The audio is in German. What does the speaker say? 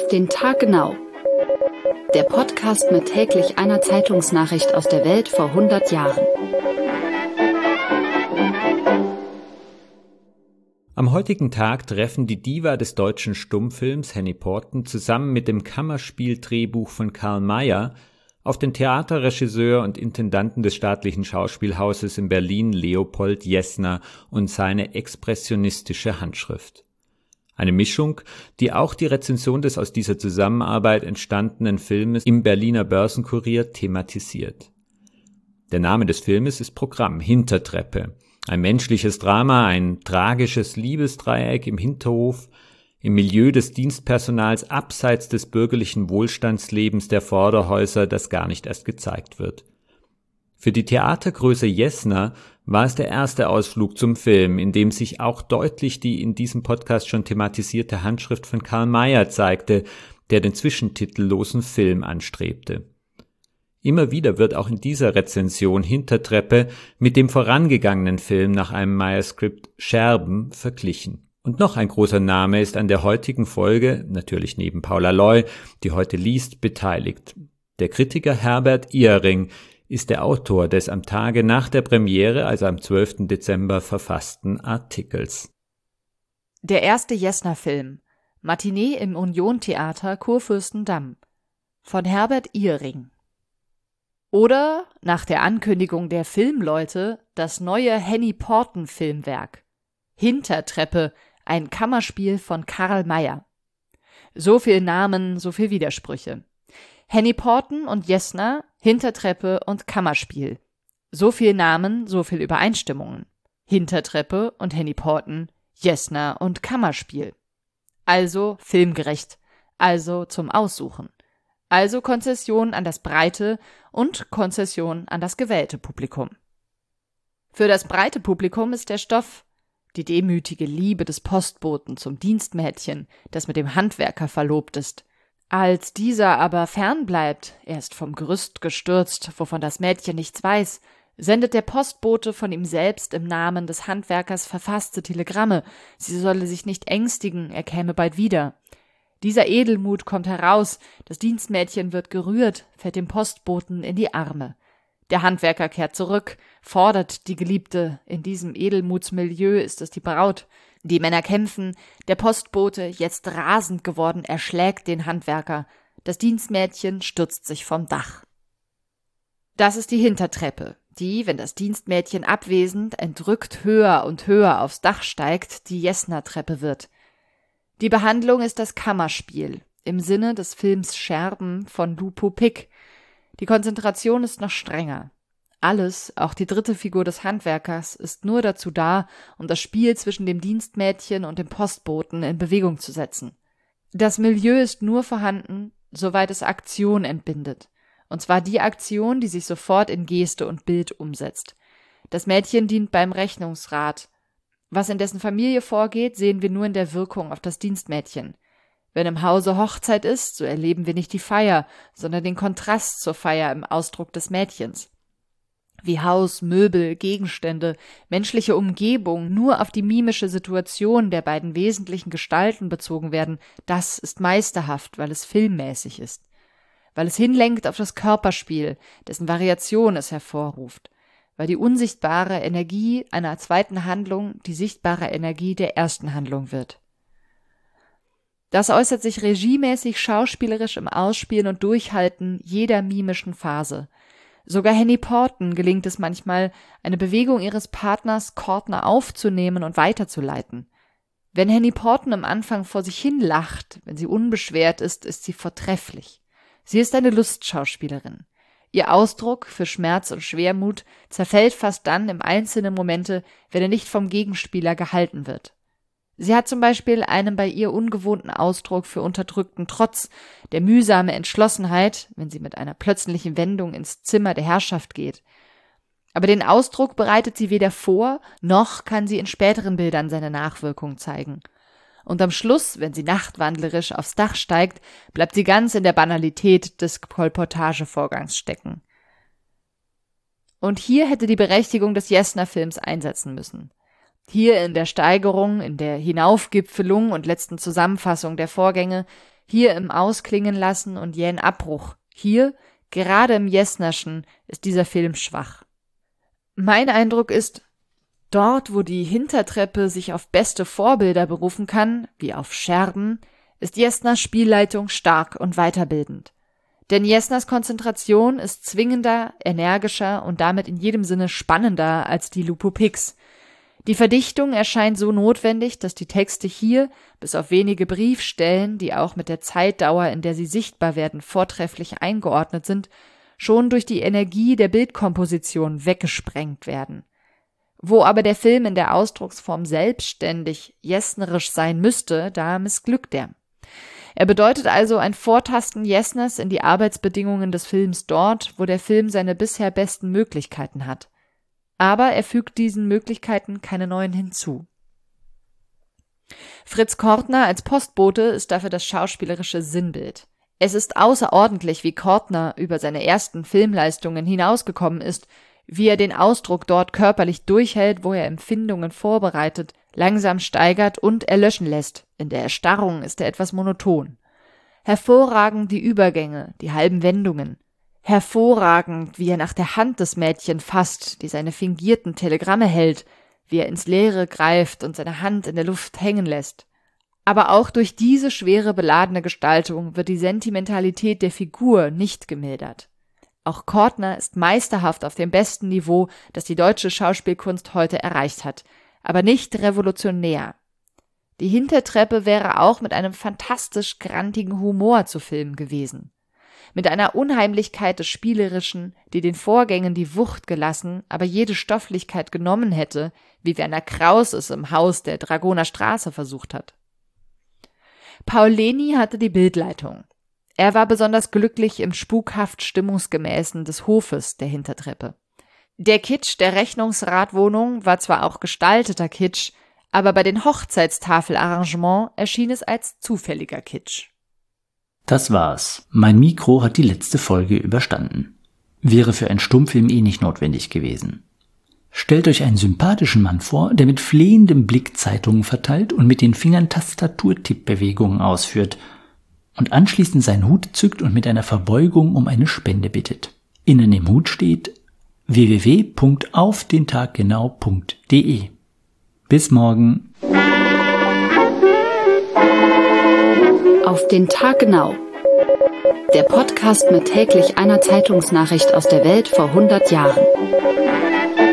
den Tag genau. Der Podcast mit täglich einer Zeitungsnachricht aus der Welt vor 100 Jahren. Am heutigen Tag treffen die Diva des deutschen Stummfilms Henny Porten zusammen mit dem Kammerspiel-Drehbuch von Karl Mayer auf den Theaterregisseur und Intendanten des Staatlichen Schauspielhauses in Berlin Leopold Jessner und seine expressionistische Handschrift. Eine Mischung, die auch die Rezension des aus dieser Zusammenarbeit entstandenen Filmes im Berliner Börsenkurier thematisiert. Der Name des Filmes ist Programm, Hintertreppe. Ein menschliches Drama, ein tragisches Liebesdreieck im Hinterhof, im Milieu des Dienstpersonals abseits des bürgerlichen Wohlstandslebens der Vorderhäuser, das gar nicht erst gezeigt wird. Für die Theatergröße Jessner war es der erste Ausflug zum Film, in dem sich auch deutlich die in diesem Podcast schon thematisierte Handschrift von Karl Mayer zeigte, der den zwischentitellosen Film anstrebte. Immer wieder wird auch in dieser Rezension Hintertreppe mit dem vorangegangenen Film nach einem Mayer-Skript Scherben verglichen. Und noch ein großer Name ist an der heutigen Folge, natürlich neben Paula Loy, die heute liest, beteiligt. Der Kritiker Herbert Ihring ist der Autor des am Tage nach der Premiere, also am 12. Dezember, verfassten Artikels. Der erste Jessner-Film, Matinee im Union-Theater Kurfürstendamm, von Herbert Ihring. Oder, nach der Ankündigung der Filmleute, das neue Henny Porten-Filmwerk. Hintertreppe, ein Kammerspiel von Karl Mayer. So viel Namen, so viel Widersprüche. Henny Porten und Jessner, Hintertreppe und Kammerspiel. So viel Namen, so viel Übereinstimmungen. Hintertreppe und Henny Porten, Jessner und Kammerspiel. Also filmgerecht, also zum Aussuchen. Also Konzession an das breite und Konzession an das gewählte Publikum. Für das breite Publikum ist der Stoff die demütige Liebe des Postboten zum Dienstmädchen, das mit dem Handwerker verlobt ist. Als dieser aber fernbleibt, er ist vom Gerüst gestürzt, wovon das Mädchen nichts weiß, sendet der Postbote von ihm selbst im Namen des Handwerkers verfasste Telegramme, sie solle sich nicht ängstigen, er käme bald wieder. Dieser Edelmut kommt heraus, das Dienstmädchen wird gerührt, fällt dem Postboten in die Arme. Der Handwerker kehrt zurück, fordert die Geliebte, in diesem Edelmutsmilieu ist es die Braut. Die Männer kämpfen, der Postbote, jetzt rasend geworden, erschlägt den Handwerker. Das Dienstmädchen stürzt sich vom Dach. Das ist die Hintertreppe, die, wenn das Dienstmädchen abwesend, entrückt höher und höher aufs Dach steigt, die Jessner-Treppe wird. Die Behandlung ist das Kammerspiel, im Sinne des Films Scherben von Lupo Pick. Die Konzentration ist noch strenger. Alles, auch die dritte Figur des Handwerkers, ist nur dazu da, um das Spiel zwischen dem Dienstmädchen und dem Postboten in Bewegung zu setzen. Das Milieu ist nur vorhanden, soweit es Aktion entbindet. Und zwar die Aktion, die sich sofort in Geste und Bild umsetzt. Das Mädchen dient beim Rechnungsrat. Was in dessen Familie vorgeht, sehen wir nur in der Wirkung auf das Dienstmädchen. Wenn im Hause Hochzeit ist, so erleben wir nicht die Feier, sondern den Kontrast zur Feier im Ausdruck des Mädchens. Wie Haus, Möbel, Gegenstände, menschliche Umgebung nur auf die mimische Situation der beiden wesentlichen Gestalten bezogen werden, das ist meisterhaft, weil es filmmäßig ist. Weil es hinlenkt auf das Körperspiel, dessen Variation es hervorruft. Weil die unsichtbare Energie einer zweiten Handlung die sichtbare Energie der ersten Handlung wird. Das äußert sich regiemäßig schauspielerisch im Ausspielen und Durchhalten jeder mimischen Phase. Sogar Henny Porten gelingt es manchmal, eine Bewegung ihres Partners Kortner aufzunehmen und weiterzuleiten. Wenn Henny Porten am Anfang vor sich hin lacht, wenn sie unbeschwert ist, ist sie vortrefflich. Sie ist eine Lustschauspielerin. Ihr Ausdruck für Schmerz und Schwermut zerfällt fast dann im einzelnen Momente, wenn er nicht vom Gegenspieler gehalten wird. Sie hat zum Beispiel einen bei ihr ungewohnten Ausdruck für unterdrückten Trotz, der mühsame Entschlossenheit, wenn sie mit einer plötzlichen Wendung ins Zimmer der Herrschaft geht. Aber den Ausdruck bereitet sie weder vor, noch kann sie in späteren Bildern seine Nachwirkung zeigen. Und am Schluss, wenn sie nachtwandlerisch aufs Dach steigt, bleibt sie ganz in der Banalität des Kolportagevorgangs stecken. Und hier hätte die Berechtigung des Jessner-Films einsetzen müssen. Hier in der Steigerung, in der Hinaufgipfelung und letzten Zusammenfassung der Vorgänge, hier im Ausklingen lassen und jähen Abbruch. Hier, gerade im Jesnerschen, ist dieser Film schwach. Mein Eindruck ist, dort, wo die Hintertreppe sich auf beste Vorbilder berufen kann, wie auf Scherben, ist Jesners Spielleitung stark und weiterbildend. Denn Jesners Konzentration ist zwingender, energischer und damit in jedem Sinne spannender als die Lupo Pix. Die Verdichtung erscheint so notwendig, dass die Texte hier, bis auf wenige Briefstellen, die auch mit der Zeitdauer, in der sie sichtbar werden, vortrefflich eingeordnet sind, schon durch die Energie der Bildkomposition weggesprengt werden. Wo aber der Film in der Ausdrucksform selbstständig jesnerisch sein müsste, da missglückt er. Er bedeutet also ein Vortasten Jesners in die Arbeitsbedingungen des Films dort, wo der Film seine bisher besten Möglichkeiten hat. Aber er fügt diesen Möglichkeiten keine neuen hinzu. Fritz Kortner als Postbote ist dafür das schauspielerische Sinnbild. Es ist außerordentlich, wie Kortner über seine ersten Filmleistungen hinausgekommen ist, wie er den Ausdruck dort körperlich durchhält, wo er Empfindungen vorbereitet, langsam steigert und erlöschen lässt. In der Erstarrung ist er etwas monoton. Hervorragend die Übergänge, die halben Wendungen. Hervorragend, wie er nach der Hand des Mädchen fasst, die seine fingierten Telegramme hält, wie er ins Leere greift und seine Hand in der Luft hängen lässt. Aber auch durch diese schwere beladene Gestaltung wird die Sentimentalität der Figur nicht gemildert. Auch Kortner ist meisterhaft auf dem besten Niveau, das die deutsche Schauspielkunst heute erreicht hat, aber nicht revolutionär. Die Hintertreppe wäre auch mit einem fantastisch grantigen Humor zu filmen gewesen. Mit einer Unheimlichkeit des Spielerischen, die den Vorgängen die Wucht gelassen, aber jede Stofflichkeit genommen hätte, wie Werner Kraus es im Haus der Dragoner Straße versucht hat. Paul Leni hatte die Bildleitung. Er war besonders glücklich im spukhaft Stimmungsgemäßen des Hofes der Hintertreppe. Der Kitsch der Rechnungsratwohnung war zwar auch gestalteter Kitsch, aber bei den Hochzeitstafelarrangements erschien es als zufälliger Kitsch. Das war's. Mein Mikro hat die letzte Folge überstanden. Wäre für einen Stummfilm nicht notwendig gewesen. Stellt euch einen sympathischen Mann vor, der mit flehendem Blick Zeitungen verteilt und mit den Fingern Tastaturtippbewegungen ausführt und anschließend seinen Hut zückt und mit einer Verbeugung um eine Spende bittet. Innen im Hut steht www.aufdentaggenau.de. Bis morgen. Auf den Tag genau. Der Podcast mit täglich einer Zeitungsnachricht aus der Welt vor 100 Jahren.